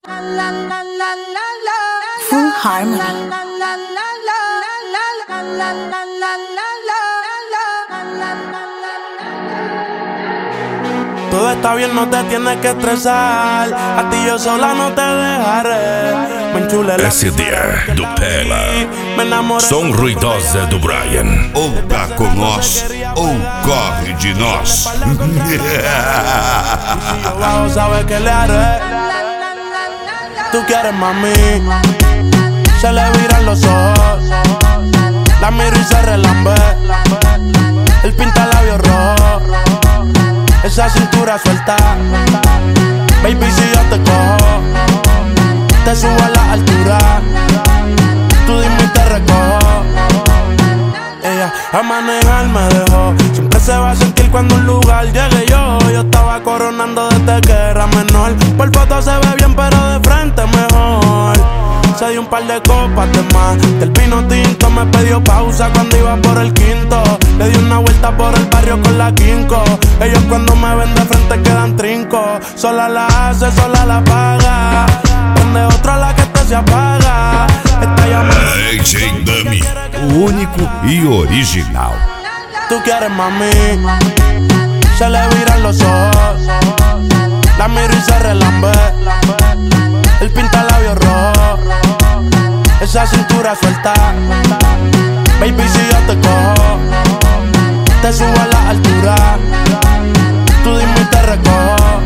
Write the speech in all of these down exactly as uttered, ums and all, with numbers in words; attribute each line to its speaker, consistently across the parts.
Speaker 1: Full Harmony.
Speaker 2: Todo está bien, no te tienes que estresar. A ti yo sola no te dejaré. Me enchulé la
Speaker 3: Esse dia do Pela.
Speaker 2: me enamoré.
Speaker 3: Som ruidosa do Brian.
Speaker 4: Ou tá com nós, ou corre de nós.
Speaker 2: Abajo sabes que le haré. Tú quieres mami. Se le viran los ojos. La miro y se relambe. El pinta labios rojo. Esa cintura suelta. Baby, si yo te cojo, te subo a la altura. Tú dime y te recojo. Ella a manejar me dejó. Siempre se va a sentir cuando un lugar llegue yo. Yo estaba coronando desde que era menor. Por foto se ve bien pero de frente mejor. Se dio un par de copas de más. Del vino tinto me pidió pausa cuando iba por el quinto. Le di una vuelta por el barrio con la quinco. Ellos cuando me ven de frente quedan trinco. Sola la hace, sola la paga. Prende otra la que este se apaga. Esta llama
Speaker 4: D J Dummy, o único e original.
Speaker 2: Tú quieres mami. Se le viran los ojos. La miro y se relambe. El pinta labios rojo. Esa cintura suelta. Baby, si yo te cojo, te subo a la altura. Tú dime y te recojo.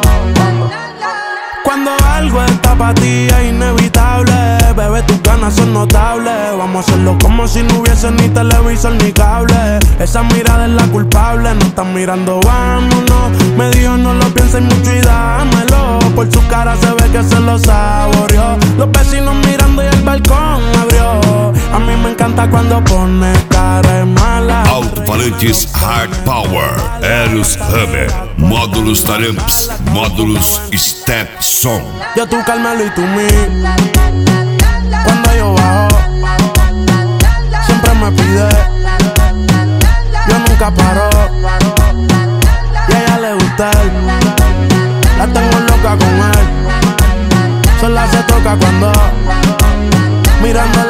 Speaker 2: Cuando algo está para ti es inevitable. Bebé, tus ganas son notables. Vamos a hacerlo como si no hubiese ni televisor ni cable. Esa mirada es la culpable. No están mirando, vámonos. Me dijo no lo pienses mucho y dámelo. Por su cara se ve que se lo saboreó. Los vecinos mirando y el balcón abrió. A mí me encanta cuando pone cara de mala.
Speaker 4: Alto-falantes Hard Power, Eros Hammer, módulos Taramps, módulos Step Som.
Speaker 2: Yo tú Carmelo y tú mí. Cuando yo bajo, siempre me pide. Yo nunca paro. Y a ella le gusta él. La tengo loca con él. Sola se toca cuando mirando